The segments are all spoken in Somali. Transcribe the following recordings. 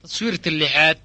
taswiirta lixaad.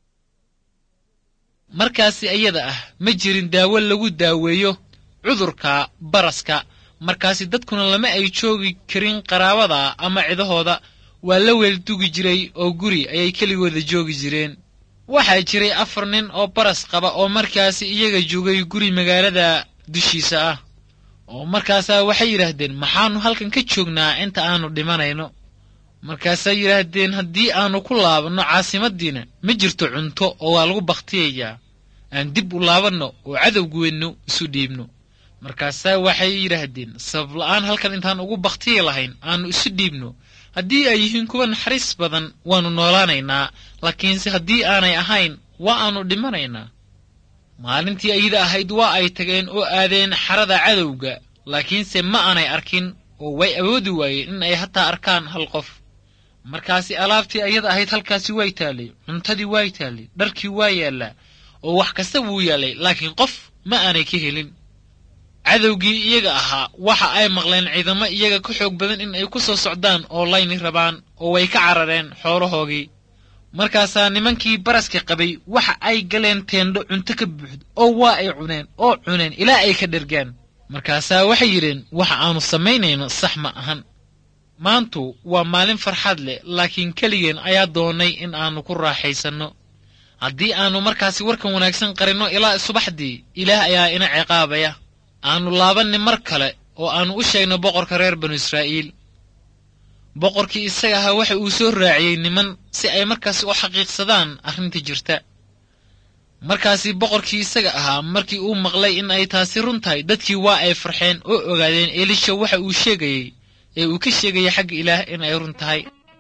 markaasi ayada ah ma jirin daawo lagu daaweeyo cudurka baraska, markaasi dadkuna lama ay joogi karin qaraabada ama cidahooda, waa la weeldugi jiray oo guri ayay keligooda joogi jireen. waxaa jiray 4 nin oo baras qaba oo markaasi iyaga joogay guri magaalada dushiisa ah, oo markaasaa waxay yidhaahdeen, maxaanu halkan ka joognaa inta aanu dhimanayno? markaasay yidhaahdeen, haddii aanu ku laabanno caasimadiina ma jirto cunto oo waa lagu bakhtiyayaa, aan dib u laabanno oo cadowgeennu isu dhiibno. markaasaa waxay yidhaahdeen, sabab la'aan halkan intaan ugu bakhtiyi lahayn aanu isu dhiibno. haddii ay yihiin kuwa naxariis badan waannu noolaanaynaa, laakiinse haddii aanay ahayn waa aanu dhimanaynaa. maalintii ayada ahayd waa ay tageen oo aadeen xarada cadowga, laakiinse ma aanay arkin oo way awoodi waayeen in ay hataa arkaan hal qof. markaasi alaabtii ayada ahayd halkaasi way taallay, cuntadii way taallay, dharkii waa yaallaa, oo wax kasta wuu yaallay, laakiin qof ma aanay ka helin. cadowgii iyaga ahaa waxa ay maqleen ciidamo iyaga ka xoog badan in ay ku soo socdaan oo layni rabaan, oo way ka carareen xoolahoogii. markaasaa nimankii baraska qabay waxa ay galeen teendho cunto ka buuxdo, oo waa ay cuneen ilaa ay ka dhergaan. markaasaa waxay yidheen, waxa aanu samaynayno sax ma ahan. maantu waa maalin farxad leh, laakiin keligeen ayaa doonay in aanu ku raaxaysanno. haddii aanu markaasi warkan wanaagsan qarinno ilaa subaxdii, ilaah ayaa ina ciqaabaya. aanu laabanni mar kale oo aanu u sheegno boqorka reer banu israa'iil. boqorkii isaga ahaa waxa uu soo raaciyey niman si ay markaasi u xaqiiqsadaan arrinta jirta. markaasi boqorkii isaga ahaa markii uu maqlay in ay taasi run tahay, dadkii waa ay farxeen oo ogaadeen elisha waxa uu sheegayey ee uu ka sheegayay xagga ilaah in ay run tahay.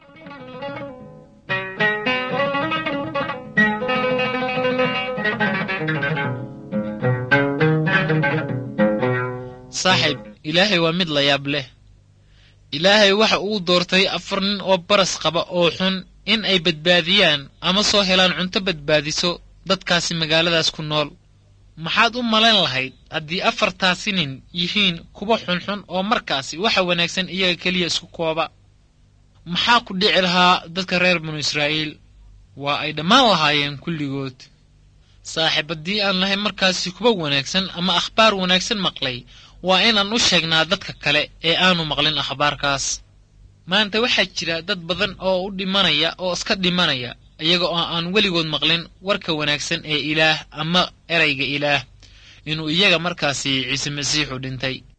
saaxiib, ilaahay waa mid la yaab leh. ilaahay waxa uu doortay 4 nin oo baras qaba oo xun in ay badbaadiyaan ama soo helaan cunto badbaadiso dadkaasi magaaladaas ku nool. maxaad u malayn lahayd haddii 4taasi nin yihiin kuwa xunxun oo markaasi waxa wanaagsan iyaga keliya isku kooba? maxaa ku dhici lahaa dadka reer banu israa'iil? waa ay dhammaan lahaayeen kulligood. saaxiib, haddii aan lahayn markaasi kuwa wanaagsan ama akhbaar wanaagsan maqlay, waa inaan u sheegnaa dadka kale ee aanu maqlin akhbaarkaas. maanta waxaa jira dad badan oo u dhimanaya oo iska dhimanaya iyaga oo aan weligood maqlin warka wanaagsan ee ilaah ama erayga ilaah inuu iyaga markaasi ciise masiixu dhintay.